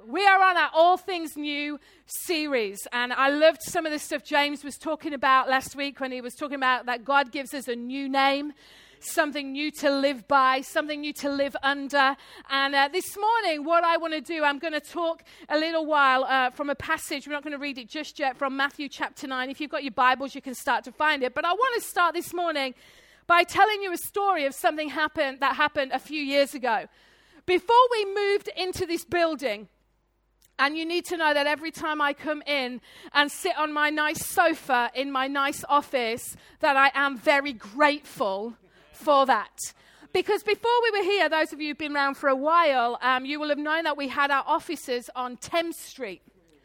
We are on our All Things New series, and I loved some of the stuff James was talking about last week when he was talking about that God gives us a new name, something new to live by, something new to live under. And this morning, what I want to do, I'm going to talk a little while from a passage. We're not going to read it just yet, from Matthew chapter 9. If you've got your Bibles, you can start to find it. But I want to start this morning by telling you a story of something that happened a few years ago. Before we moved into this building, and you need to know that every time I come in and sit on my nice sofa in my nice office, that I am very grateful for that. Because before we were here, those of you who've been around for a while, you will have known that we had our offices on Thames Street.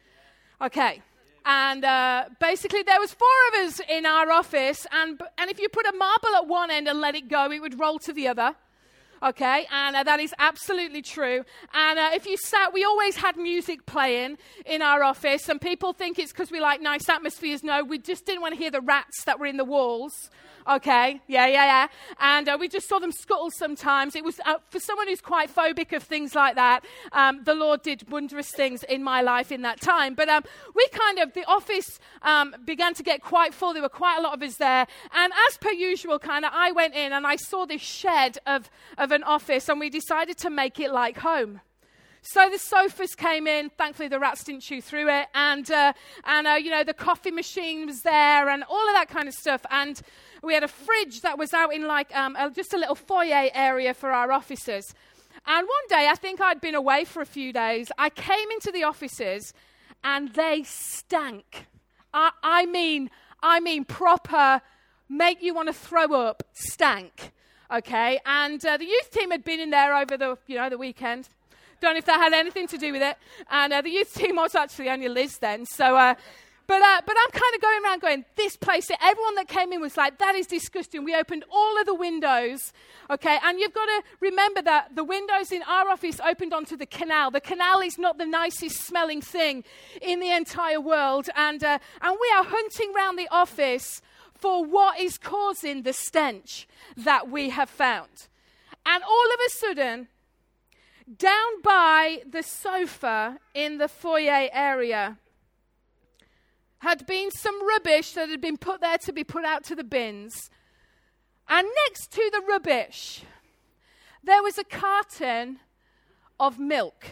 Okay. And basically there was 4 of us in our office, and if you put a marble at one end and let it go, it would roll to the other. Okay, and that is absolutely true. And if you sat, we always had music playing in our office, and people think it's because we like nice atmospheres. No, we just didn't want to hear the rats that were in the walls. Okay, yeah. And we just saw them scuttle sometimes. It was, for someone who's quite phobic of things like that, the Lord did wondrous things in my life in that time. But the office began to get quite full. There were quite a lot of us there. And as per usual, I went in and I saw this shed of an office, and we decided to make it like home. So the sofas came in. Thankfully, the rats didn't chew through it. And the coffee machine was there and all of that kind of stuff. And we had a fridge that was out in just a little foyer area for our offices. And one day, I think I'd been away for a few days, I came into the offices and they stank. I mean proper, make you want to throw up stank. Okay, and the youth team had been in there over the weekend. Don't know if that had anything to do with it. And the youth team was actually only Liz then. So, but I'm kind of going around going, this place, everyone that came in was like, that is disgusting. We opened all of the windows, okay? And you've got to remember that the windows in our office opened onto the canal. The canal is not the nicest smelling thing in the entire world. And we are hunting around the office for what is causing the stench that we have found. And all of a sudden, down by the sofa in the foyer area had been some rubbish that had been put there to be put out to the bins. And next to the rubbish, there was a carton of milk.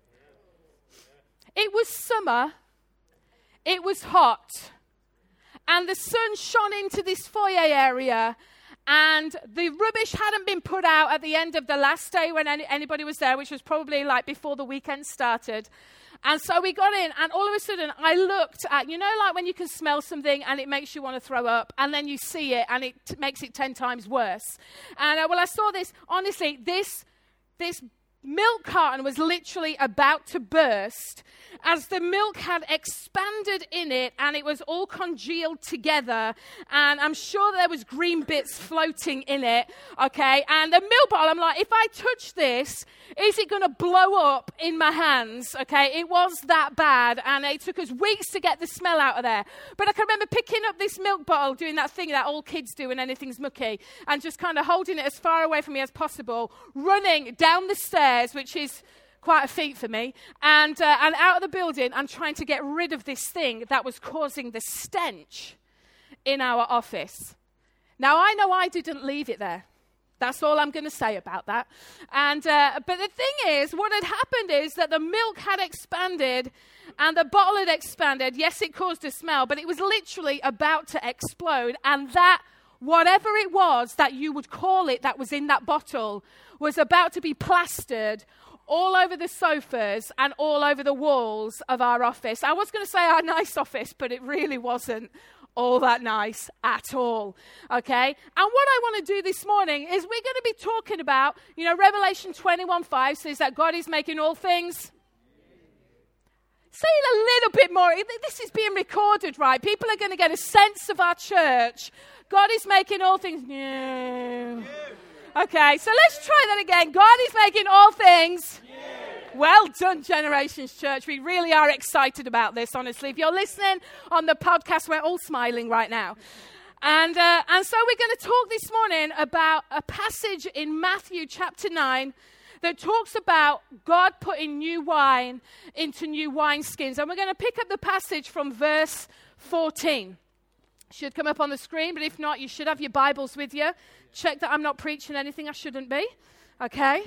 It was summer. It was hot. And the sun shone into this foyer area, and the rubbish hadn't been put out at the end of the last day when anybody was there, which was probably before the weekend started. And so we got in, and all of a sudden I looked at, when you can smell something and it makes you want to throw up, and then you see it and it makes it 10 times worse. And I saw this, honestly, this milk carton was literally about to burst as the milk had expanded in it and it was all congealed together, and I'm sure there was green bits floating in it, okay? And the milk bottle, I'm like, if I touch this, is it going to blow up in my hands, okay? It was that bad, and it took us weeks to get the smell out of there. But I can remember picking up this milk bottle, doing that thing that all kids do when anything's mucky, and just kind of holding it as far away from me as possible, running down the stairs, which is quite a feat for me, and out of the building, and trying to get rid of this thing that was causing the stench in our office. Now, I know I didn't leave it there. That's all I'm going to say about that. And but the thing is, what had happened is that the milk had expanded and the bottle had expanded. Yes, it caused a smell, but it was literally about to explode, and that whatever it was that you would call it that was in that bottle was about to be plastered all over the sofas and all over the walls of our office. I was going to say our nice office, but it really wasn't all that nice at all, okay? And what I want to do this morning is we're going to be talking about, Revelation 21:5 says that God is making all things. Say it a little bit more. This is being recorded, right? People are going to get a sense of our church. God is making all things new. Okay, so let's try that again. God is making all things. Well done, Generations Church. We really are excited about this, honestly. If you're listening on the podcast, we're all smiling right now. And so we're going to talk this morning about a passage in Matthew chapter 9 that talks about God putting new wine into new wineskins. And we're going to pick up the passage from verse 14. Should come up on the screen, but if not, you should have your Bibles with you. Check that I'm not preaching anything I shouldn't be. Okay?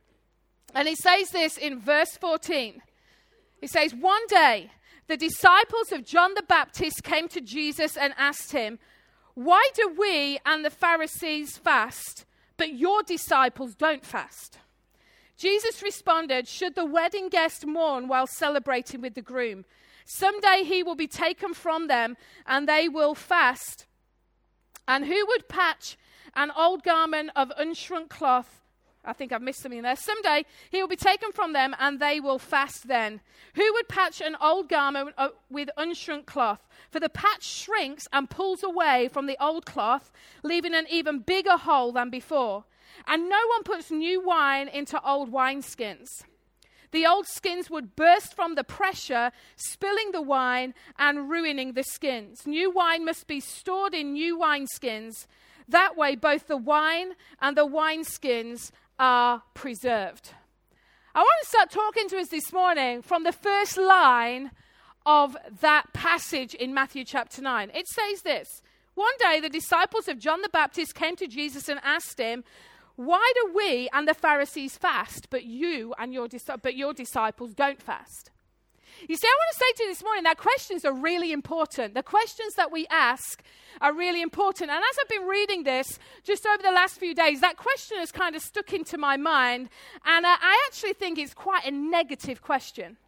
And it says this in verse 14. It says, one day, the disciples of John the Baptist came to Jesus and asked him, why do we and the Pharisees fast, but your disciples don't fast? Jesus responded, should the wedding guest mourn while celebrating with the groom? Someday he will be taken from them, and they will fast. And who would patch an old garment of unshrunk cloth? I think I've missed something there. Someday he will be taken from them, and they will fast then. Who would patch an old garment with unshrunk cloth? For the patch shrinks and pulls away from the old cloth, leaving an even bigger hole than before. And no one puts new wine into old wineskins. The old skins would burst from the pressure, spilling the wine and ruining the skins. New wine must be stored in new wineskins. That way, both the wine and the wineskins are preserved. I want to start talking to us this morning from the first line of that passage in Matthew chapter 9. It says this, one day the disciples of John the Baptist came to Jesus and asked him, why do we and the Pharisees fast, but your disciples don't fast? You see, I want to say to you this morning that questions are really important. The questions that we ask are really important. And as I've been reading this just over the last few days, that question has kind of stuck into my mind. And I actually think it's quite a negative question.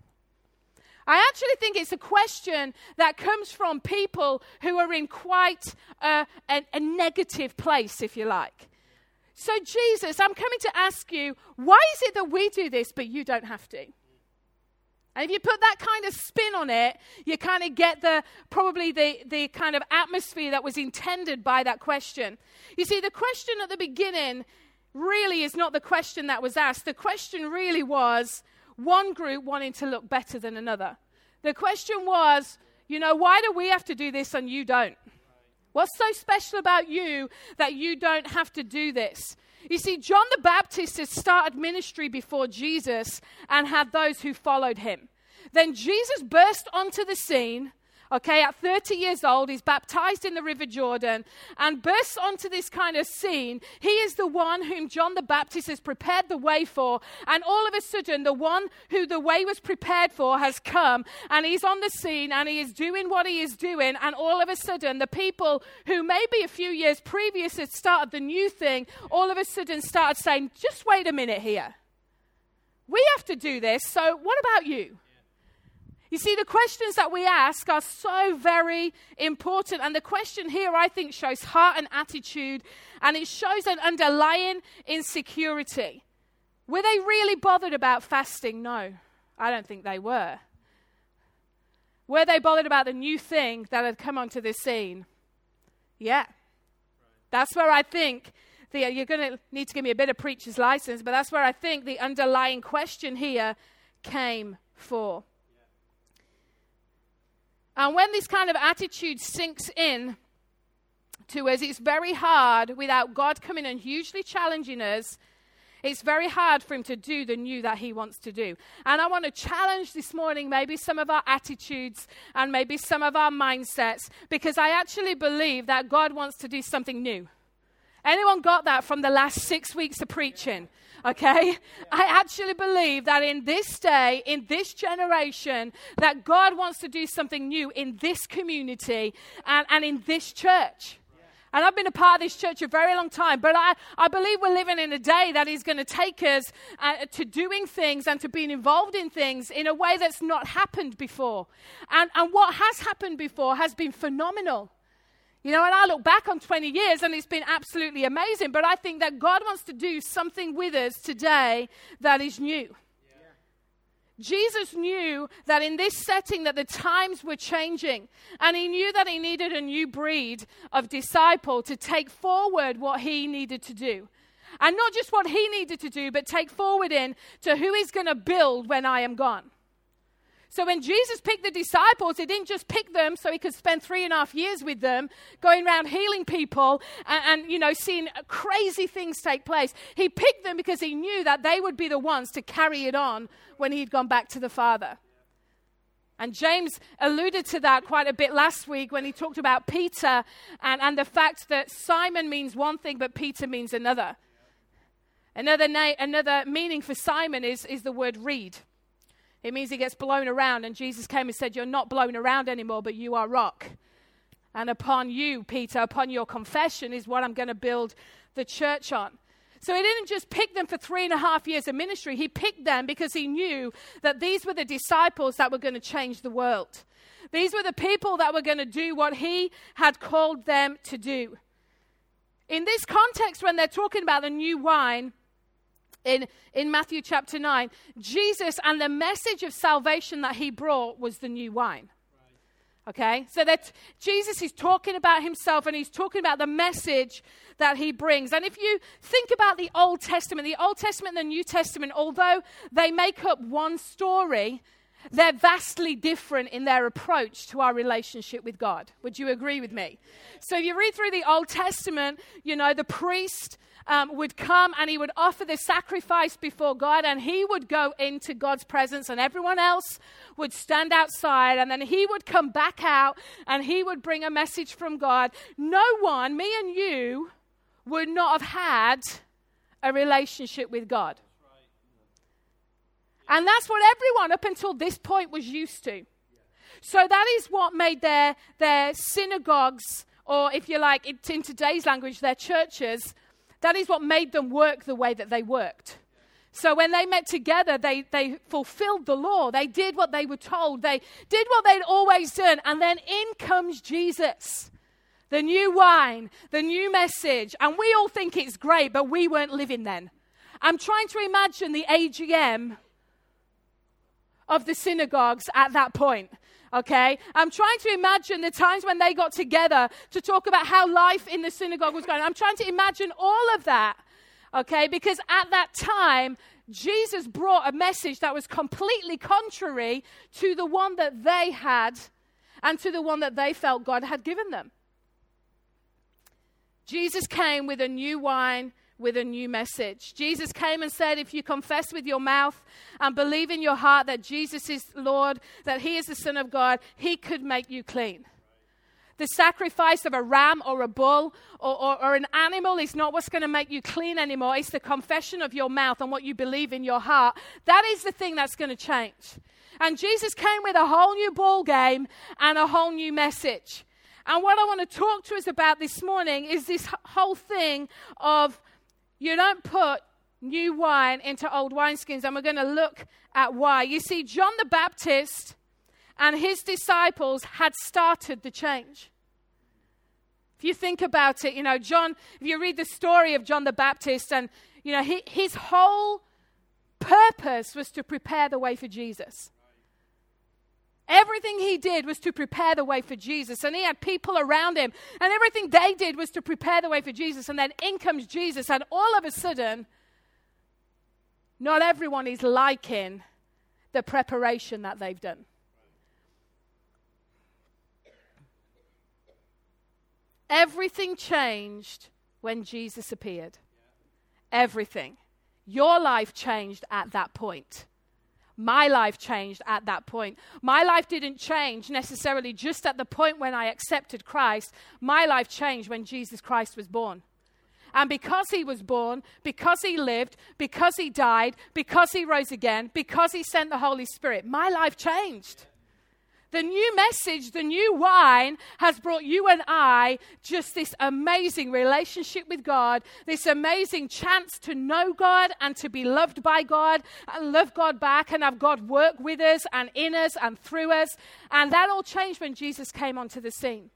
I actually think it's a question that comes from people who are in quite a negative place, if you like. So Jesus, I'm coming to ask you, why is it that we do this, but you don't have to? And if you put that kind of spin on it, you kind of get probably the kind of atmosphere that was intended by that question. You see, the question at the beginning really is not the question that was asked. The question really was one group wanting to look better than another. The question was, why do we have to do this and you don't? What's so special about you that you don't have to do this? You see, John the Baptist had started ministry before Jesus and had those who followed him. Then Jesus burst onto the scene, at 30 years old. He's baptized in the River Jordan and bursts onto this kind of scene. He is the one whom John the Baptist has prepared the way for. And all of a sudden, the one who the way was prepared for has come. And he's on the scene and he is doing what he is doing. And all of a sudden, the people who maybe a few years previous had started the new thing, all of a sudden started saying, just wait a minute here. We have to do this. So what about you? You see, the questions that we ask are so very important. And the question here, I think, shows heart and attitude. And it shows an underlying insecurity. Were they really bothered about fasting? No, I don't think they were. Were they bothered about the new thing that had come onto the scene? Yeah. That's where I think, you're going to need to give me a bit of preacher's license, but that's where I think the underlying question here came for. And when this kind of attitude sinks in to us, it's very hard, without God coming and hugely challenging us, it's very hard for him to do the new that he wants to do. And I want to challenge this morning maybe some of our attitudes and maybe some of our mindsets, because I actually believe that God wants to do something new. Anyone got that from the last 6 weeks of preaching? Okay? I actually believe that in this day, in this generation, that God wants to do something new in this community and in this church. And I've been a part of this church a very long time, but I believe we're living in a day that is going to take us to doing things and to being involved in things in a way that's not happened before. And what has happened before has been phenomenal. And I look back on 20 years and it's been absolutely amazing, but I think that God wants to do something with us today that is new. Yeah. Jesus knew that in this setting that the times were changing, and he knew that he needed a new breed of disciple to take forward what he needed to do. And not just what he needed to do, but take forward in to who he's going to build when I am gone. So when Jesus picked the disciples, he didn't just pick them so he could spend 3.5 years with them, going around healing people and seeing crazy things take place. He picked them because he knew that they would be the ones to carry it on when he'd gone back to the Father. And James alluded to that quite a bit last week when he talked about Peter and the fact that Simon means one thing, but Peter means another. Another meaning for Simon is the word reed. It means he gets blown around, and Jesus came and said, you're not blown around anymore, but you are rock. And upon you, Peter, upon your confession is what I'm going to build the church on. So he didn't just pick them for 3.5 years of ministry. He picked them because he knew that these were the disciples that were going to change the world. These were the people that were going to do what he had called them to do. In this context, when they're talking about the new wine, in Matthew chapter 9, Jesus and the message of salvation that he brought was the new wine. Okay? So that Jesus is talking about himself and he's talking about the message that he brings. And if you think about the Old Testament and the New Testament, although they make up one story, they're vastly different in their approach to our relationship with God. Would you agree with me? So if you read through the Old Testament, the priest would come and he would offer the sacrifice before God, and he would go into God's presence and everyone else would stand outside, and then he would come back out and he would bring a message from God. No one, me and you, would not have had a relationship with God. And that's what everyone up until this point was used to. So that is what made their synagogues, or if you like, in today's language, their churches, that is what made them work the way that they worked. So when they met together, they fulfilled the law. They did what they were told. They did what they'd always done. And then in comes Jesus, the new wine, the new message. And we all think it's great, but we weren't living then. I'm trying to imagine the AGM of the synagogues at that point. Okay, I'm trying to imagine the times when they got together to talk about how life in the synagogue was going. I'm trying to imagine all of that, okay, because at that time, Jesus brought a message that was completely contrary to the one that they had and to the one that they felt God had given them. Jesus came with a new wine, with a new message. Jesus came and said, if you confess with your mouth and believe in your heart that Jesus is Lord, that he is the Son of God, he could make you clean. The sacrifice of a ram or a bull or an animal is not what's going to make you clean anymore. It's the confession of your mouth and what you believe in your heart. That is the thing that's going to change. And Jesus came with a whole new ball game and a whole new message. And what I want to talk to us about this morning is this whole thing of you don't put new wine into old wineskins, and we're going to look at why. You see, John the Baptist and his disciples had started the change. If you think about it, John, if you read the story of John the Baptist, and, his whole purpose was to prepare the way for Jesus. Everything he did was to prepare the way for Jesus. And he had people around him. And everything they did was to prepare the way for Jesus. And then in comes Jesus. And all of a sudden, not everyone is liking the preparation that they've done. Everything changed when Jesus appeared. Everything. Your life changed at that point. My life changed at that point. My life didn't change necessarily just at the point when I accepted Christ. My life changed when Jesus Christ was born. And because he was born, because he lived, because he died, because he rose again, because he sent the Holy Spirit, my life changed. The new message, the new wine has brought you and I just this amazing relationship with God, this amazing chance to know God and to be loved by God and love God back and have God work with us and in us and through us. And that all changed when Jesus came onto the scene.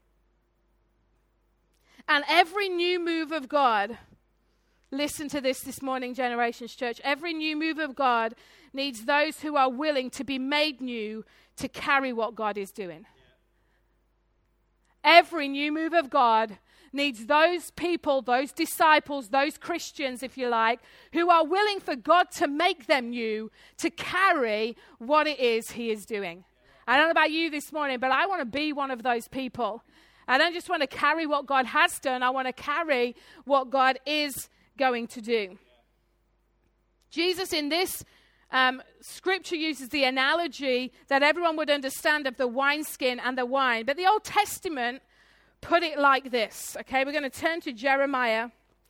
And every new move of God, listen to this morning, Generations Church, every new move of God needs those who are willing to be made new to carry what God is doing. Every new move of God needs those people, those disciples, those Christians, if you like, who are willing for God to make them new, to carry what it is he is doing. I don't know about you this morning, but I want to be one of those people. I don't just want to carry what God has done. I want to carry what God is going to do. Jesus in this scripture uses the analogy that everyone would understand of the wineskin and the wine. But the Old Testament put it like this. Okay, we're going to turn to Jeremiah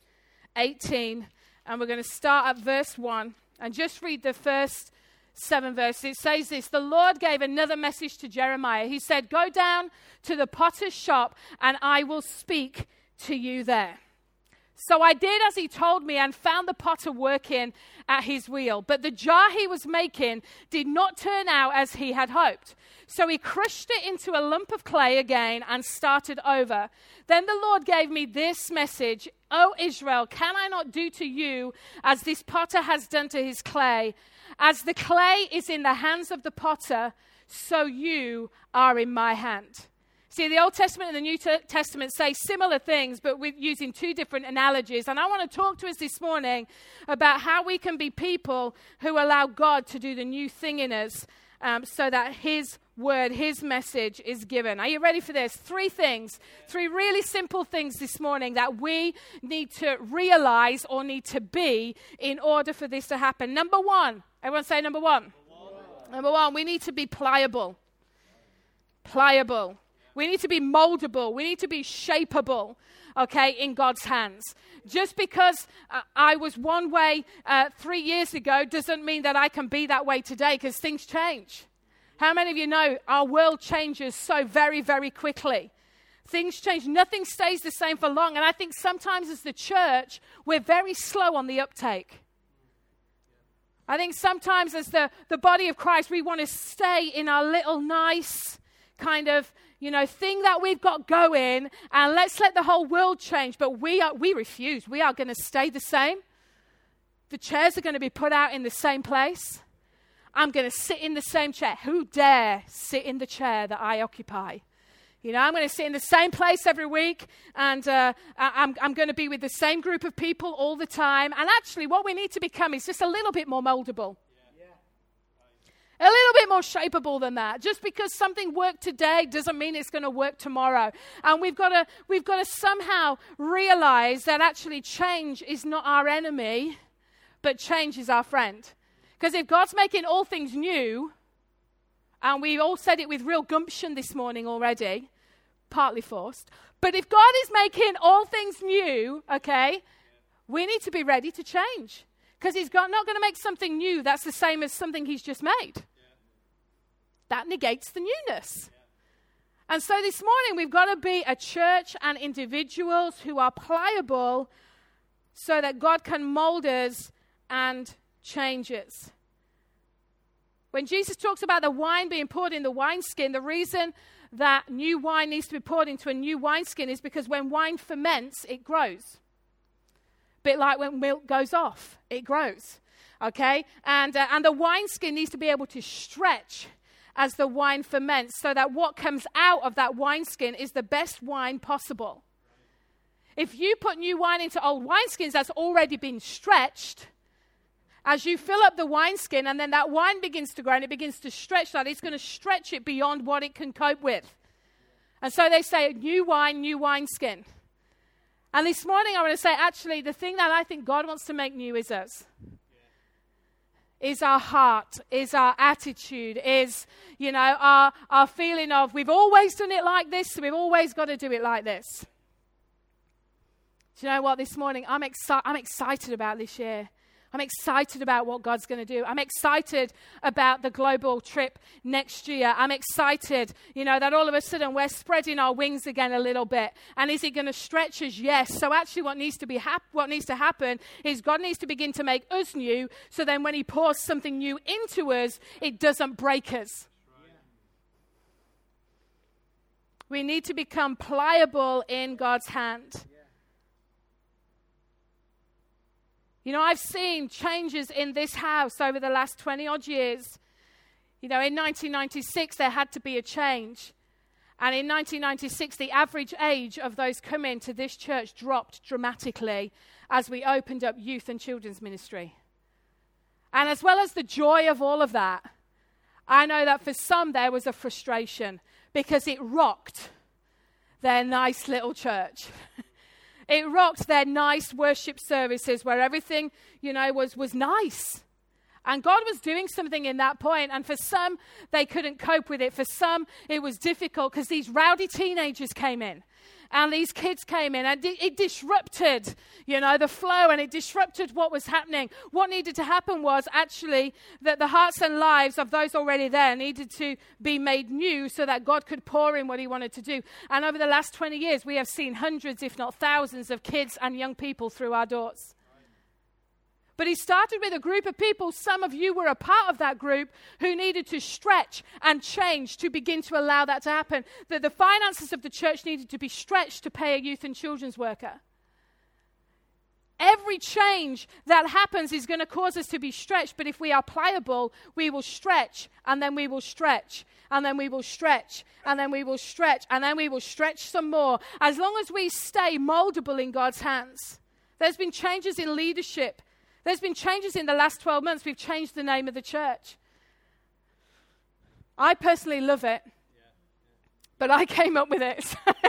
18, and we're going to start at verse 1 and just read the first 7 verses. It says this: the Lord gave another message to Jeremiah. He said, go down to the potter's shop, and I will speak to you there. So I did as he told me and found the potter working at his wheel. But the jar he was making did not turn out as he had hoped. So he crushed it into a lump of clay again and started over. Then the Lord gave me this message: O Israel, can I not do to you as this potter has done to his clay? As the clay is in the hands of the potter, so you are in my hand. See, the Old Testament and the New Testament say similar things, but we're using two different analogies. And I want to talk to us this morning about how we can be people who allow God to do the new thing in us, so that his word, his message is given. Are you ready for this? 3 things, 3 really simple things this morning that we need to realize or need to be in order for this to happen. Number 1, everyone say number 1. Number 1, we need to be pliable. Pliable. We need to be moldable. We need to be shapeable, okay, in God's hands. Just because I was one way 3 years ago doesn't mean that I can be that way today, because things change. How many of you know our world changes so very, very quickly? Things change. Nothing stays the same for long. And I think sometimes as the church, we're very slow on the uptake. I think sometimes as the body of Christ, we want to stay in our little nice kind of, thing that we've got going, and let's let the whole world change. But we refuse. We are going to stay the same. The chairs are going to be put out in the same place. I'm going to sit in the same chair. Who dare sit in the chair that I occupy? I'm going to sit in the same place every week, and I'm going to be with the same group of people all the time. And actually, what we need to become is just a little bit more moldable. A little bit more shapeable than that. Just because something worked today doesn't mean it's going to work tomorrow. And we've got to somehow realize that actually change is not our enemy, but change is our friend. Because if God's making all things new, and we all said it with real gumption this morning already, partly forced, but if God is making all things new, okay, we need to be ready to change. Because he's not going to make something new that's the same as something he's just made. That negates the newness. And so this morning we've got to be a church and individuals who are pliable so that God can mold us and change us. When Jesus talks about the wine being poured in the wineskin, the reason that new wine needs to be poured into a new wineskin is because when wine ferments, it grows. A bit like when milk goes off, it grows. Okay? And the wineskin needs to be able to stretch as the wine ferments, so that what comes out of that wineskin is the best wine possible. If you put new wine into old wineskins that's already been stretched, as you fill up the wineskin and then that wine begins to grow and it begins to stretch that, it's going to stretch it beyond what it can cope with. And so they say, new wine, new wineskin. And this morning I want to say, actually, the thing that I think God wants to make new is us. Is our heart, is our attitude, is, our feeling of we've always done it like this, so we've always got to do it like this. Do you know what? This morning, I'm excited about this year. I'm excited about what God's going to do. I'm excited about the global trip next year. I'm excited, that all of a sudden we're spreading our wings again a little bit. And is it going to stretch us? Yes. So actually what needs to happen is God needs to begin to make us new, so then when he pours something new into us, it doesn't break us. We need to become pliable in God's hand. I've seen changes in this house over the last 20 odd years. In 1996, there had to be a change. And in 1996, the average age of those coming to this church dropped dramatically as we opened up youth and children's ministry. And as well as the joy of all of that, I know that for some there was a frustration because it rocked their nice little church. It rocked their nice worship services where everything, was nice. And God was doing something in that point. And for some, they couldn't cope with it. For some, it was difficult because these rowdy teenagers came in. And these kids came in. And it disrupted, the flow. And it disrupted what was happening. What needed to happen was actually that the hearts and lives of those already there needed to be made new so that God could pour in what he wanted to do. And over the last 20 years, we have seen hundreds, if not thousands, of kids and young people through our doors. But he started with a group of people, some of you were a part of that group, who needed to stretch and change to begin to allow that to happen. That the finances of the church needed to be stretched to pay a youth and children's worker. Every change that happens is going to cause us to be stretched, but if we are pliable, we will stretch, and then we will stretch, and then we will stretch, and then we will stretch, and then we will stretch some more. As long as we stay moldable in God's hands. There's been changes in leadership. There's been changes in the last 12 months. We've changed the name of the church. I personally love it, but I came up with it.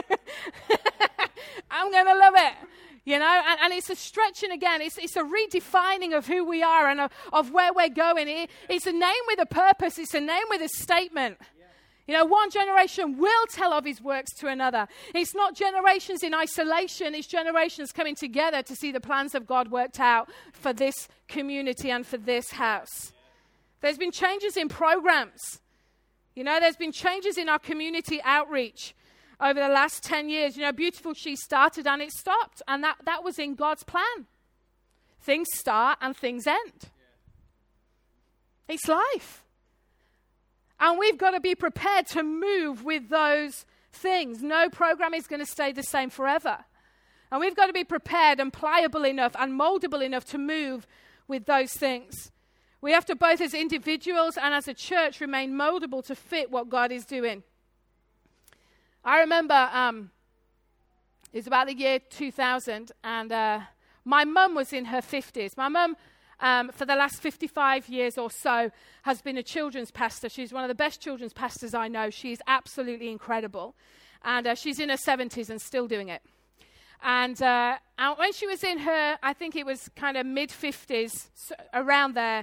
I'm going to love it, and it's a stretching again. It's a redefining of who we are and of where we're going. It's a name with a purpose. It's a name with a statement. One generation will tell of his works to another. It's not generations in isolation. It's generations coming together to see the plans of God worked out for this community and for this house. There's been changes in programs. There's been changes in our community outreach over the last 10 years. Beautiful She started and it stopped. And that was in God's plan. Things start and things end. It's life. And we've got to be prepared to move with those things. No program is going to stay the same forever. And we've got to be prepared and pliable enough and moldable enough to move with those things. We have to both as individuals and as a church remain moldable to fit what God is doing. I remember it was about the year 2000 and my mum was in her 50s. My mum for the last 55 years or so, has been a children's pastor. She's one of the best children's pastors I know. She's absolutely incredible. And she's in her 70s and still doing it. And when she was in her, I think it was kind of mid-50s, around there,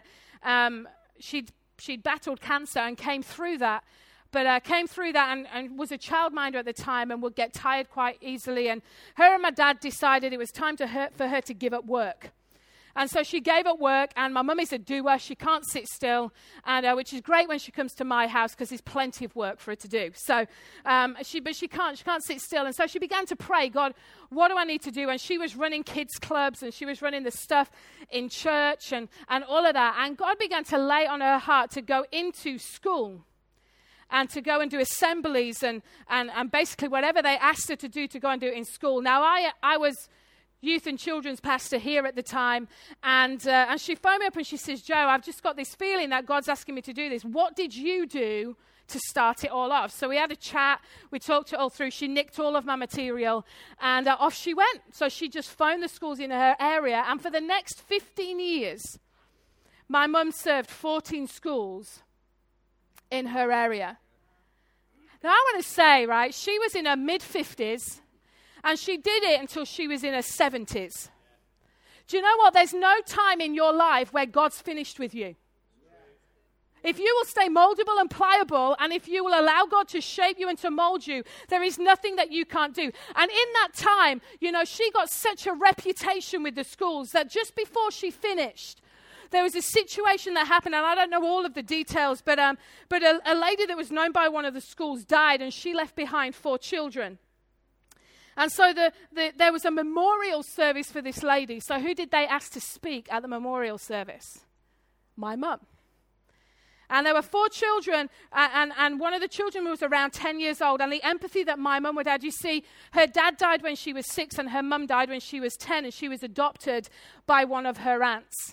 she'd battled cancer and came through that. But came through that and was a childminder at the time and would get tired quite easily. And her and my dad decided it was time for her to give up work. And so she gave up work, and my mum is a doer. She can't sit still, and which is great when she comes to my house because there's plenty of work for her to do. So, she can't sit still. And so she began to pray, God, what do I need to do? And she was running kids' clubs, and she was running the stuff in church and all of that. And God began to lay on her heart to go into school and to go and do assemblies and basically whatever they asked her to do to go and do it in school. Now, I was youth and children's pastor here at the time, and she phoned me up and she says, Joe, I've just got this feeling that God's asking me to do this. What did you do to start it all off? So we had a chat, we talked it all through, she nicked all of my material, and off she went. So she just phoned the schools in her area, and for the next 15 years, my mum served 14 schools in her area. Now I want to say, right, she was in her mid-50s, and she did it until she was in her 70s. Do you know what? There's no time in your life where God's finished with you. If you will stay moldable and pliable, and if you will allow God to shape you and to mold you, there is nothing that you can't do. And in that time, she got such a reputation with the schools that just before she finished, there was a situation that happened, and I don't know all of the details, but a lady that was known by one of the schools died, and she left behind 4 children. And so there was a memorial service for this lady. So who did they ask to speak at the memorial service? My mum. And there were 4 children, and one of the children was around 10 years old. And the empathy that my mum would have, you see, her dad died when she was 6, and her mum died when she was 10, and she was adopted by one of her aunts.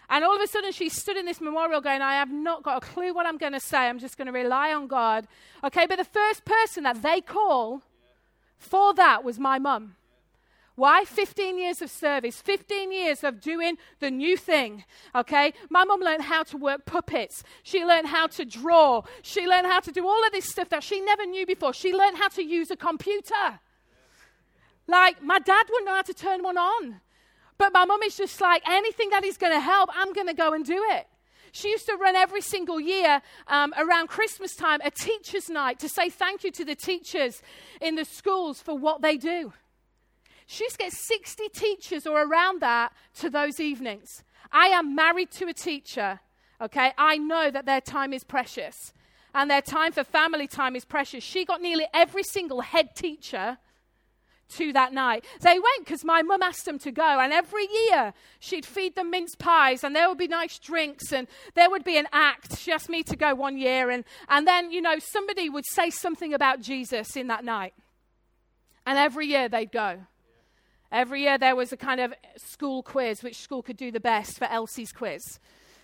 And all of a sudden, she stood in this memorial going, I have not got a clue what I'm going to say. I'm just going to rely on God. Okay, but the first person that they call for that was my mum. Why? 15 years of service, 15 years of doing the new thing, okay? My mum learned how to work puppets. She learned how to draw. She learned how to do all of this stuff that she never knew before. She learned how to use a computer. Like, my dad wouldn't know how to turn one on. But my mum is just like, anything that is going to help, I'm going to go and do it. She used to run every single year around Christmas time a teacher's night to say thank you to the teachers in the schools for what they do. She used to get 60 teachers or around that to those evenings. I am married to a teacher, okay? I know that their time is precious. And their time for family time is precious. She got nearly every single head teacher to that night. They went because my mum asked them to go. And every year, she'd feed them mince pies. And there would be nice drinks. And there would be an act. She asked me to go one year. And then, you know, somebody would say something about Jesus in that night. And every year, they'd go. Every year there was a kind of school quiz, which school could do the best for Elsie's quiz.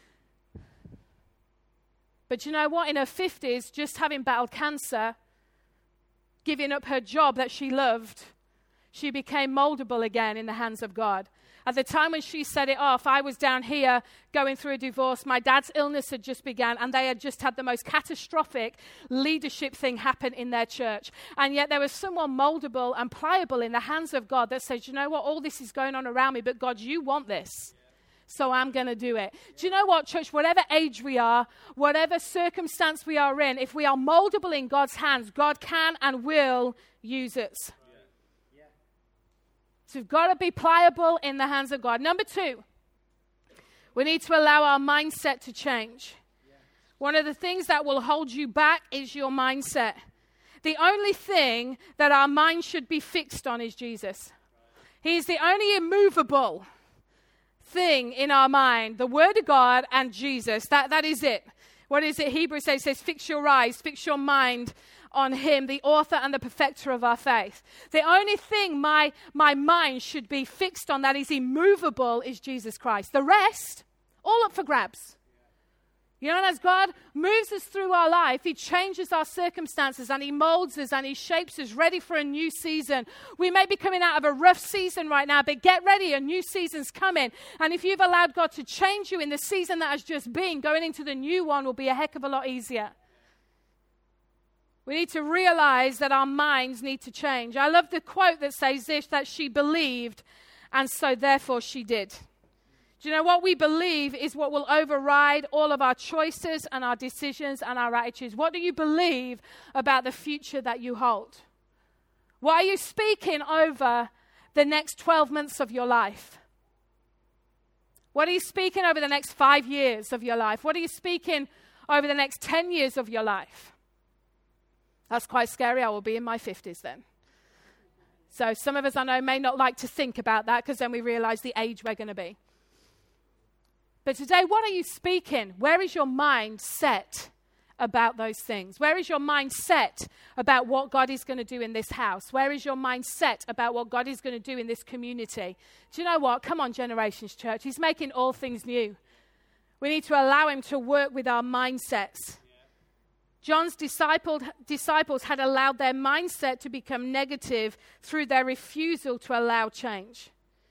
But you know what? In her 50s, just having battled cancer, giving up her job that she loved, she became moldable again in the hands of God. At the time when she set it off, I was down here going through a divorce. My dad's illness had just begun, and they had just had the most catastrophic leadership thing happen in their church. And yet there was someone moldable and pliable in the hands of God that says, you know what, all this is going on around me, but God, you want this. So I'm going to do it. Do you know what, church? Whatever age we are, whatever circumstance we are in, if we are moldable in God's hands, God can and will use us. So we've got to be pliable in the hands of God. Number 2, we need to allow our mindset to change. One of the things that will hold you back is your mindset. The only thing that our mind should be fixed on is Jesus. He's the only immovable thing in our mind, the Word of God and Jesus. That is it. What is it? Hebrews says, fix your eyes, fix your mind on Him, the author and the perfecter of our faith. The only thing my mind should be fixed on that is immovable is Jesus Christ. The rest, all up for grabs. You know, and as God moves us through our life, He changes our circumstances and He molds us and He shapes us ready for a new season. We may be coming out of a rough season right now, but get ready, a new season's coming. And if you've allowed God to change you in the season that has just been, going into the new one will be a heck of a lot easier. We need to realize that our minds need to change. I love the quote that says this, that she believed, and so therefore she did. Do you know what we believe is what will override all of our choices and our decisions and our attitudes? What do you believe about the future that you hold? What are you speaking over the next 12 months of your life? What are you speaking over the next 5 years of your life? What are you speaking over the next 10 years of your life? That's quite scary. I will be in my 50s then. So some of us, I know, may not like to think about that because then we realize the age we're going to be. But today, what are you speaking? Where is your mind set about those things? Where is your mind set about what God is going to do in this house? Where is your mind set about what God is going to do in this community? Do you know what? Come on, Generations Church. He's making all things new. We need to allow Him to work with our mindsets. John's disciples had allowed their mindset to become negative through their refusal to allow change.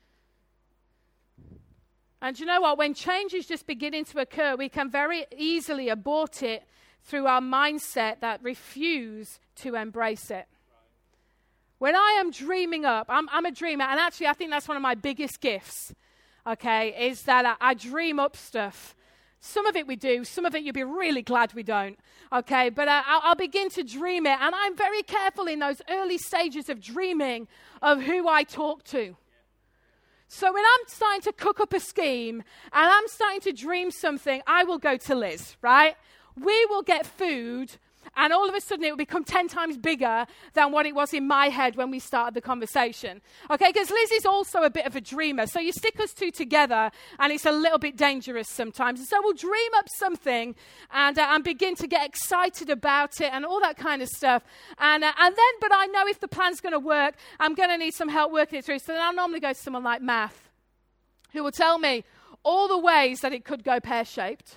And you know what? When change is just beginning to occur, we can very easily abort it through our mindset that refuse to embrace it. When I am dreaming up, I'm a dreamer, and actually I think that's one of my biggest gifts, okay, is that I dream up stuff. Some of it we do, some of it you'll be really glad we don't, okay? But I'll begin to dream it, and I'm very careful in those early stages of dreaming of who I talk to. So when I'm starting to cook up a scheme, and I'm starting to dream something, I will go to Liz, right? We will get food, and all of a sudden it will become 10 times bigger than what it was in my head when we started the conversation. Okay, because Liz is also a bit of a dreamer. So you stick us two together and it's a little bit dangerous sometimes. And so we'll dream up something and begin to get excited about it and all that kind of stuff. And then, but I know if the plan's going to work, I'm going to need some help working it through. So then I'll normally go to someone like Math, who will tell me all the ways that it could go pear-shaped.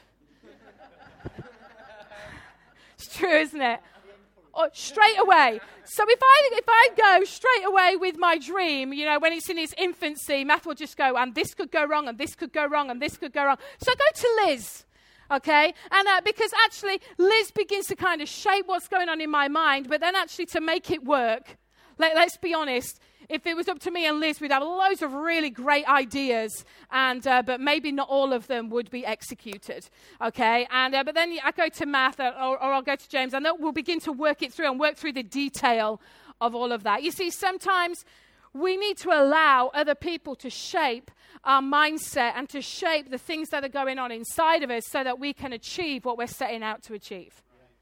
It's true, isn't it? Or straight away. So if I go straight away with my dream, when it's in its infancy, Matt will just go, and this could go wrong, and this could go wrong, and this could go wrong. So I go to Liz, okay? And because actually Liz begins to kind of shape what's going on in my mind, but then actually to make it work, let's be honest, if it was up to me and Liz, we'd have loads of really great ideas, but maybe not all of them would be executed, okay? But then I go to Matt or I'll go to James, and we'll begin to work it through and work through the detail of all of that. You see, sometimes we need to allow other people to shape our mindset and to shape the things that are going on inside of us so that we can achieve what we're setting out to achieve.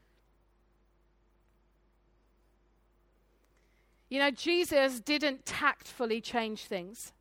Jesus didn't tactfully change things.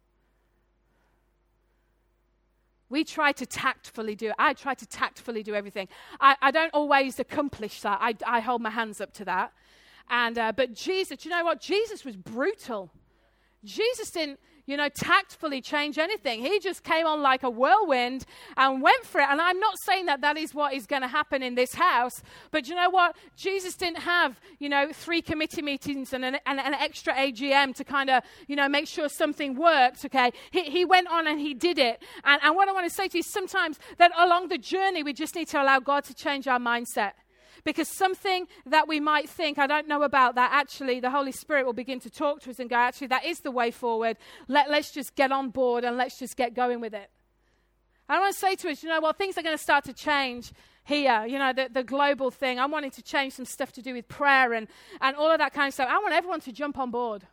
We try to tactfully do it. I try to tactfully do everything. I don't always accomplish that. I hold my hands up to that. But Jesus, you know what? Jesus was brutal. Jesus didn't, tactfully change anything. He just came on like a whirlwind and went for it. And I'm not saying that is what is going to happen in this house. But you know what? Jesus didn't have, 3 committee meetings and an extra AGM to kind of, make sure something worked, okay? He went on and he did it. And what I want to say to you, sometimes that along the journey, we just need to allow God to change our mindset. Because something that we might think, I don't know about that, actually the Holy Spirit will begin to talk to us and go, actually, that is the way forward. Let's just get on board and let's just get going with it. I want to say to us, things are going to start to change here. The global thing. I'm wanting to change some stuff to do with prayer and all of that kind of stuff. I want everyone to jump on board.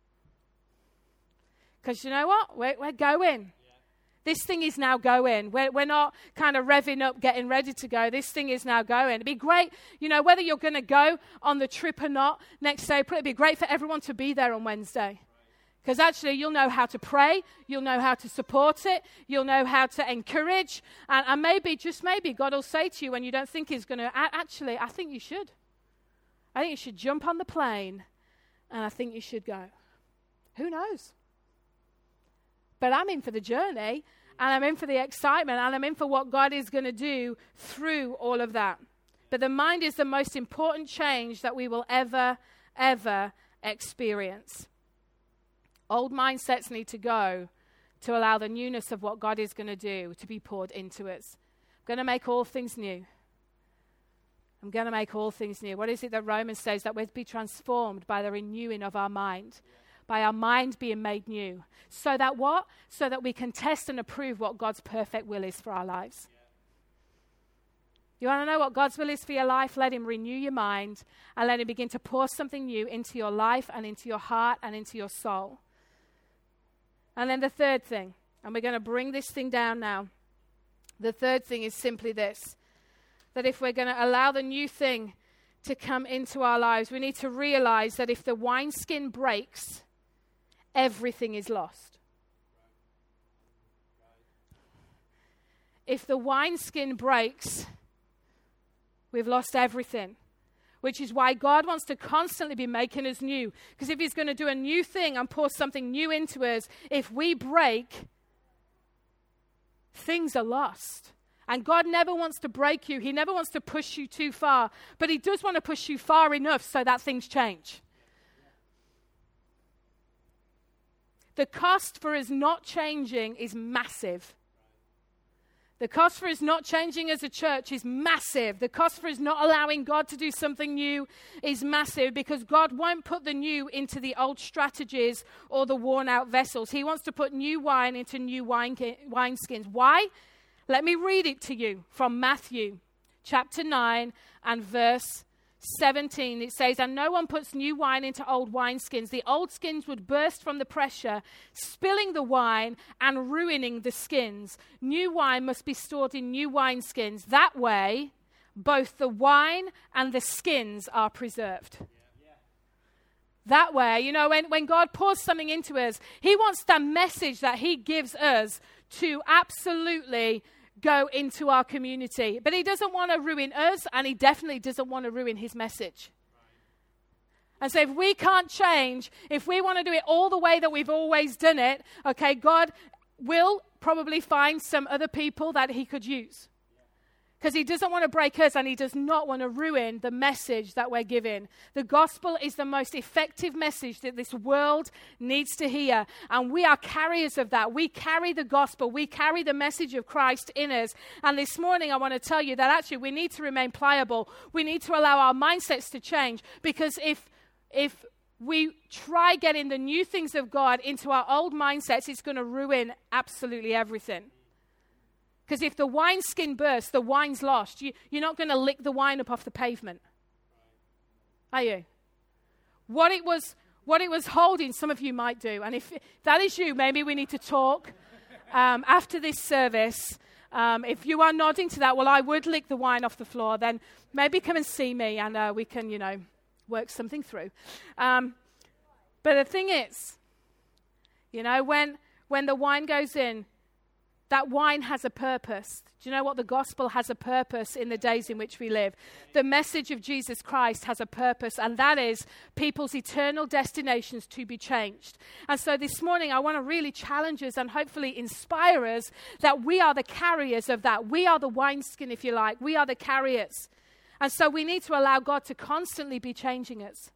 Because you know what? We're going. This thing is now going. We're not kind of revving up, getting ready to go. This thing is now going. It'd be great, whether you're going to go on the trip or not next April, it'd be great for everyone to be there on Wednesday. Because actually you'll know how to pray. You'll know how to support it. You'll know how to encourage. And maybe, just maybe, God will say to you when you don't think he's going to, actually, I think you should. I think you should jump on the plane and I think you should go. Who knows? But I'm in for the journey, and I'm in for the excitement, and I'm in for what God is going to do through all of that. But the mind is the most important change that we will ever experience. Old mindsets need to go to allow the newness of what God is going to do to be poured into us. I'm going to make all things new. I'm going to make all things new. What is it that Romans says? That we're to be transformed by the renewing of our mind. By our mind being made new. So that what? So that we can test and approve what God's perfect will is for our lives. You want to know what God's will is for your life? Let him renew your mind and let him begin to pour something new into your life and into your heart and into your soul. And then the third thing, and we're going to bring this thing down now. The third thing is simply this, that if we're going to allow the new thing to come into our lives, we need to realize that if the wineskin breaks, everything is lost. If the wineskin breaks, we've lost everything. Which is why God wants to constantly be making us new. Because if he's going to do a new thing and pour something new into us, if we break, things are lost. And God never wants to break you. He never wants to push you too far. But he does want to push you far enough so that things change. The cost for us not changing is massive. The cost for us not changing as a church is massive. The cost for us not allowing God to do something new is massive, because God won't put the new into the old strategies or the worn out vessels. He wants to put new wine into new wineskins. Why? Let me read it to you from Matthew chapter 9 and verse 17. It says, "And no one puts new wine into old wineskins. The old skins would burst from the pressure, spilling the wine and ruining the skins. New wine must be stored in new wineskins. That way, both the wine and the skins are preserved." That way, you know, when God pours something into us, he wants the message that he gives us to absolutely go into our community. But he doesn't want to ruin us, and he definitely doesn't want to ruin his message. And so if we can't change, if we want to do it all the way that we've always done it, okay, God will probably find some other people that he could use. Because he doesn't want to break us, and he does not want to ruin the message that we're giving. The gospel is the most effective message that this world needs to hear. And we are carriers of that. We carry the gospel. We carry the message of Christ in us. And this morning I want to tell you that actually we need to remain pliable. We need to allow our mindsets to change. Because if we try getting the new things of God into our old mindsets, it's going to ruin absolutely everything. Because if the wineskin bursts, the wine's lost. You're not going to lick the wine up off the pavement. Are you? What it was holding, some of you might do. And if that is you, maybe we need to talk after this service. If you are nodding to that, well, I would lick the wine off the floor, then maybe come and see me and we can, work something through. But the thing is, when the wine goes in, that wine has a purpose. Do you know what? The gospel has a purpose in the days in which we live. The message of Jesus Christ has a purpose, and that is people's eternal destinations to be changed. And so this morning, I want to really challenge us and hopefully inspire us that we are the carriers of that. We are the wineskin, if you like. We are the carriers. And so we need to allow God to constantly be changing us,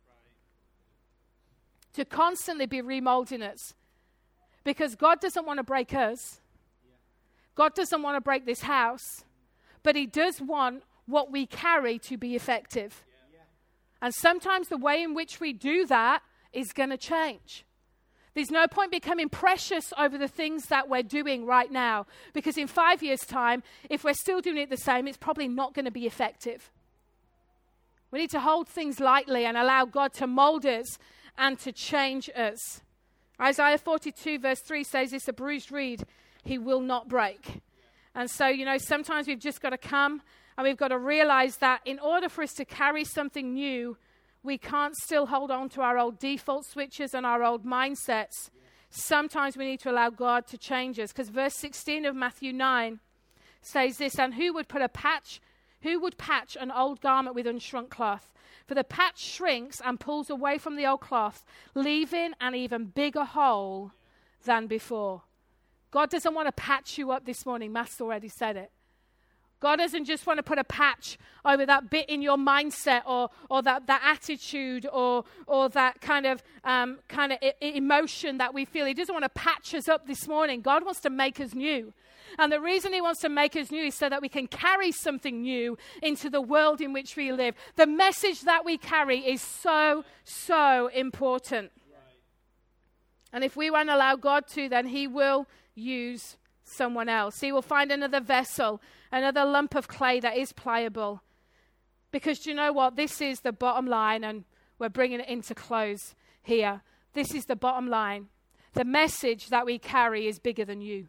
to constantly be remolding us, because God doesn't want to break us. God doesn't want to break this house, but he does want what we carry to be effective. And sometimes the way in which we do that is going to change. There's no point becoming precious over the things that we're doing right now, because in 5 years' time, if we're still doing it the same, it's probably not going to be effective. We need to hold things lightly and allow God to mold us and to change us. Isaiah 42 verse 3 says it's a bruised reed he will not break. And so, sometimes we've just got to come and we've got to realize that in order for us to carry something new, we can't still hold on to our old default switches and our old mindsets. Sometimes we need to allow God to change us. Because verse 16 of Matthew 9 says this, and who would patch an old garment with unshrunk cloth? For the patch shrinks and pulls away from the old cloth, leaving an even bigger hole than before. God doesn't want to patch you up this morning. Matt's already said it. God doesn't just want to put a patch over that bit in your mindset or that attitude or that kind of emotion that we feel. He doesn't want to patch us up this morning. God wants to make us new. And the reason he wants to make us new is so that we can carry something new into the world in which we live. The message that we carry is so, so important. And if we won't allow God to, then he will use someone else. He will find another vessel, another lump of clay that is pliable. Because do you know what? This is the bottom line, and we're bringing it into close here. This is the bottom line. The message that we carry is bigger than you.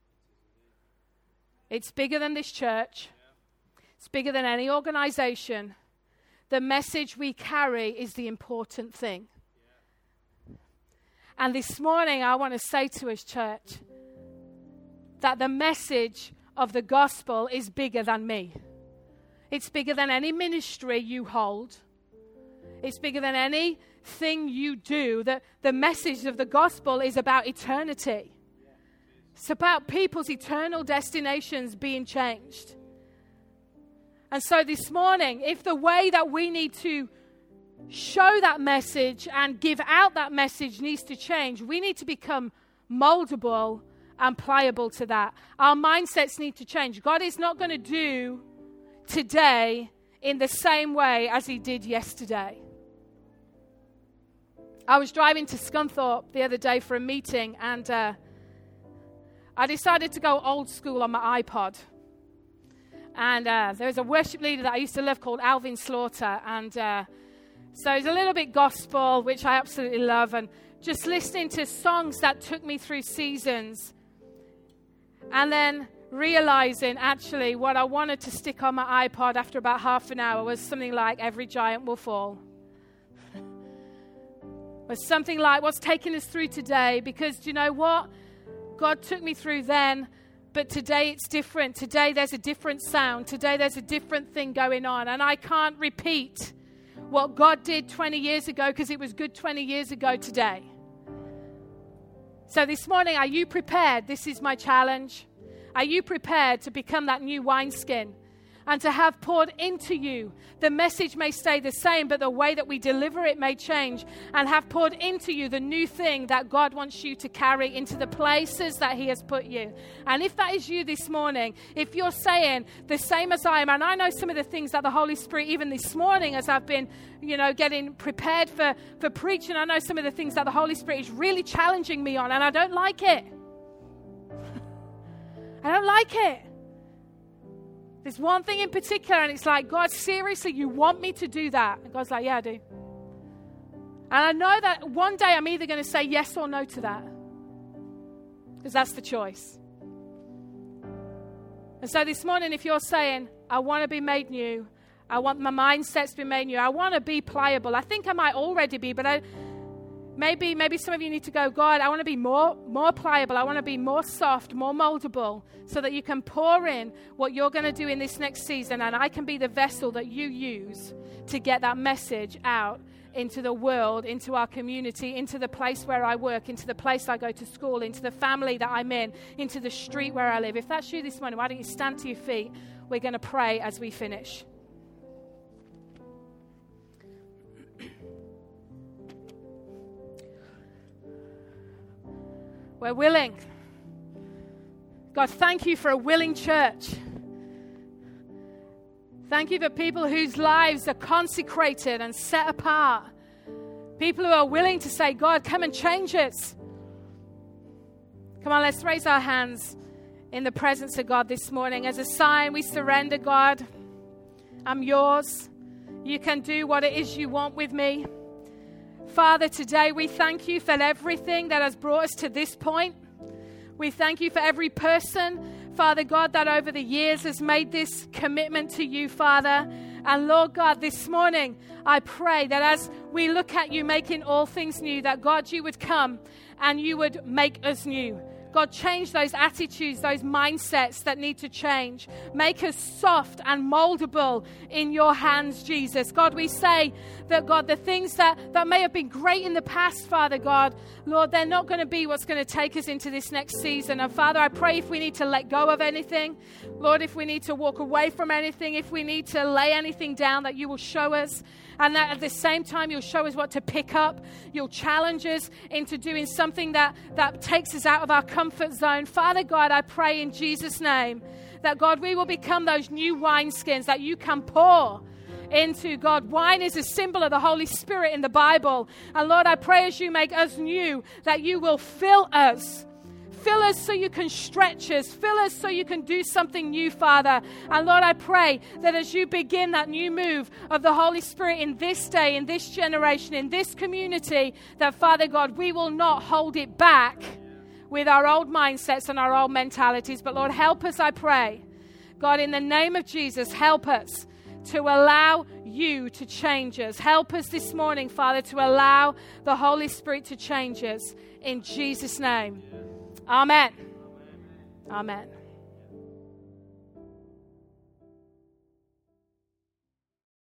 It's bigger than this church. It's bigger than any organization. The message we carry is the important thing. And this morning, I want to say to us, church, that the message of the gospel is bigger than me. It's bigger than any ministry you hold. It's bigger than anything you do. The message of the gospel is about eternity. It's about people's eternal destinations being changed. And so this morning, if the way that we need to show that message and give out that message needs to change, we need to become moldable and pliable to that. Our mindsets need to change. God is not going to do today in the same way as he did yesterday. I was driving to Scunthorpe the other day for a meeting, and I decided to go old school on my iPod. And there was a worship leader that I used to love called Alvin Slaughter, and so it's a little bit gospel, which I absolutely love, and just listening to songs that took me through seasons. And then realizing actually what I wanted to stick on my iPod after about half an hour was something like Every Giant Will Fall. Was something like what's taking us through today, because do you know what? God took me through then, but today it's different. Today there's a different sound. Today there's a different thing going on. And I can't repeat what God did 20 years ago because it was good 20 years ago today. So this morning, are you prepared? This is my challenge. Are you prepared to become that new wineskin and to have poured into you? The message may stay the same, but the way that we deliver it may change, and have poured into you the new thing that God wants you to carry into the places that he has put you. And if that is you this morning, if you're saying the same as I am, and I know some of the things that the Holy Spirit, even this morning as I've been, getting prepared for preaching, I know some of the things that the Holy Spirit is really challenging me on, and I don't like it. I don't like it. There's one thing in particular, and it's like, God, seriously, you want me to do that? And God's like, yeah, I do. And I know that one day I'm either going to say yes or no to that, because that's the choice. And so this morning, if you're saying, I want to be made new, I want my mindset to be made new, I want to be pliable. I think I might already be, but maybe some of you need to go, God, I want to be more pliable. I want to be more soft, more moldable, so that you can pour in what you're going to do in this next season, and I can be the vessel that you use to get that message out into the world, into our community, into the place where I work, into the place I go to school, into the family that I'm in, into the street where I live. If that's you this morning, why don't you stand to your feet? We're going to pray as we finish. We're willing. God, thank you for a willing church. Thank you for people whose lives are consecrated and set apart. People who are willing to say, God, come and change us. Come on, let's raise our hands in the presence of God this morning. As a sign, we surrender, God. I'm yours. You can do what it is you want with me. Father, today we thank you for everything that has brought us to this point. We thank you for every person, Father God, that over the years has made this commitment to you, Father. And Lord God, this morning, I pray that as we look at you making all things new, that God, you would come and you would make us new. God, change those attitudes, those mindsets that need to change. Make us soft and moldable in your hands, Jesus. God, we say that, God, the things that may have been great in the past, Father God, Lord, they're not going to be what's going to take us into this next season. And Father, I pray if we need to let go of anything, Lord, if we need to walk away from anything, if we need to lay anything down, that you will show us. And that at the same time, you'll show us what to pick up. You'll challenge us into doing something that takes us out of our comfort zone. Father God, I pray in Jesus' name that, God, we will become those new wineskins that you can pour into. God, wine is a symbol of the Holy Spirit in the Bible. And Lord, I pray as you make us new, that you will fill us. Fill us so you can stretch us. Fill us so you can do something new, Father. And Lord, I pray that as you begin that new move of the Holy Spirit in this day, in this generation, in this community, that, Father God, we will not hold it back with our old mindsets and our old mentalities. But Lord, help us, I pray. God, in the name of Jesus, help us to allow you to change us. Help us this morning, Father, to allow the Holy Spirit to change us. In Jesus' name. Amen. Amen.